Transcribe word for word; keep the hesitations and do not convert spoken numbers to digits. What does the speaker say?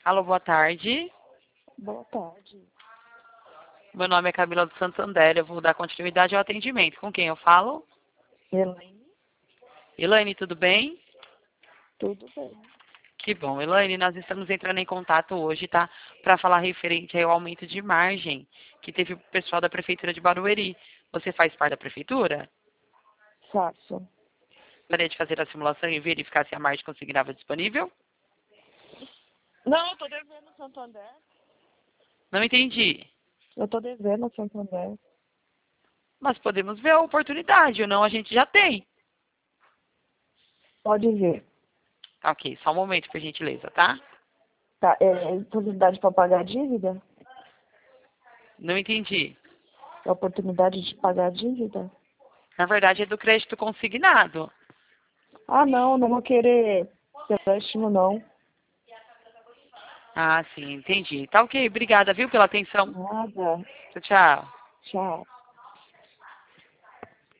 Alô, boa tarde. Boa tarde. Meu nome é Camila do Santander. Eu vou dar continuidade ao atendimento. Com quem eu falo? Elaine, Elaine, tudo bem? tudo bem? Que bom. Elaine, nós estamos entrando em contato hoje, tá? Para falar referente ao aumento de margem que teve o pessoal da Prefeitura de Barueri. Você faz parte da Prefeitura? Faço. Gostaria de fazer a simulação e verificar se a margem consignava disponível? Não, eu tô devendo Santander. Não entendi. Eu tô devendo Santander. Mas podemos ver a oportunidade, ou não a gente já tem. Pode ver. Ok, só um momento, por gentileza, tá? Tá, é oportunidade para pagar a dívida? Não entendi. É oportunidade de pagar a dívida? Na verdade, é do crédito consignado. Ah, não, não vou querer empréstimo, não. Ah, sim, entendi. Tá ok, obrigada, viu, pela atenção. Nada. Tchau, tchau. Tchau.